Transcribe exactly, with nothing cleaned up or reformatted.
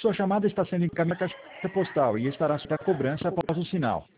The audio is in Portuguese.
Sua chamada está sendo encaminhada à caixa postal e estará sob a cobrança após o sinal.